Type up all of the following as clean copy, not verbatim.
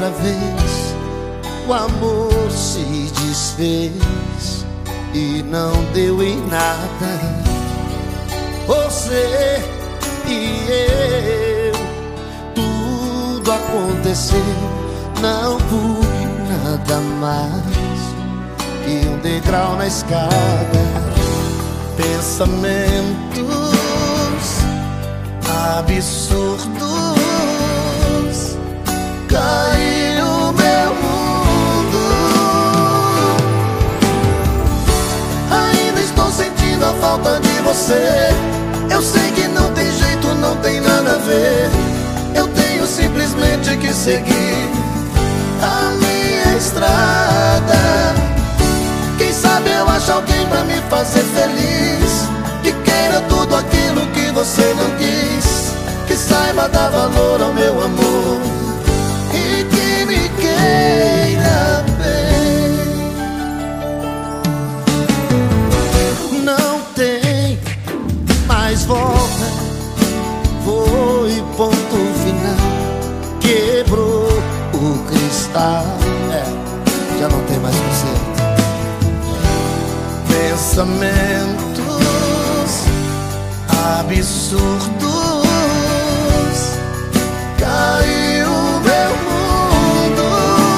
primeira vez o amor se desfez e não deu em nada. Você e eu, tudo aconteceu, não fui nada mais que um degrau na escada. Pensamentos absurdos caiu no meu mundo. Ainda estou sentindo a falta de você. Eu sei que não tem jeito, não tem nada a ver. Eu tenho simplesmente que seguir a minha estrada. Quem sabe eu acho alguém pra me fazer feliz, que queira tudo aquilo que você não quis, que saiba dar valor ao meu amor e que me queira bem. Não tem mais volta, foi ponto final. Quebrou o cristal, já não tem mais conserto. Pensamentos absurdos caiu meu mundo.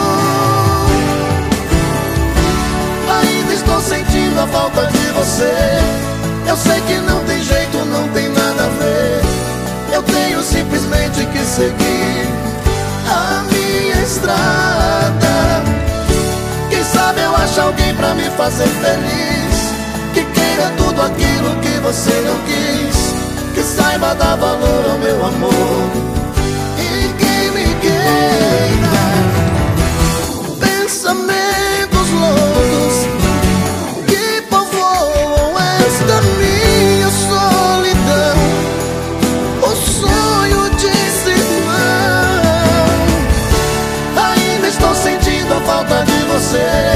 Ainda estou sentindo a falta de você. Eu sei que não tem jeito, não tem nada a ver. Eu tenho simplesmente que seguir a minha estrada. Quem sabe eu acho alguém pra me fazer feliz, que queira tudo aquilo que você não quis, que saiba dar valor ao meu amor e que me queira. Pensamentos loucos que povoam esta minha solidão, o sonho de irmão. Ainda estou sentindo a falta de você.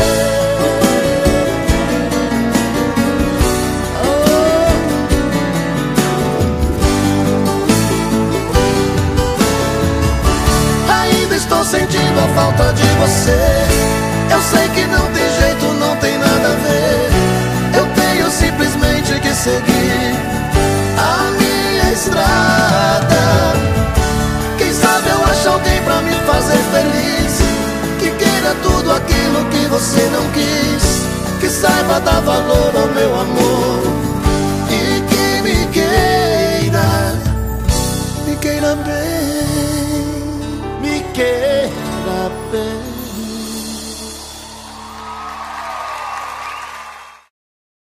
Estou sentindo a falta de você. Eu sei que não tem jeito, não tem nada a ver. Eu tenho simplesmente que seguir a minha estrada. Quem sabe eu acho alguém pra me fazer feliz, que queira tudo aquilo que você não quis, que saiba dar valor ao meu amor e que me queira bem, me queira bem.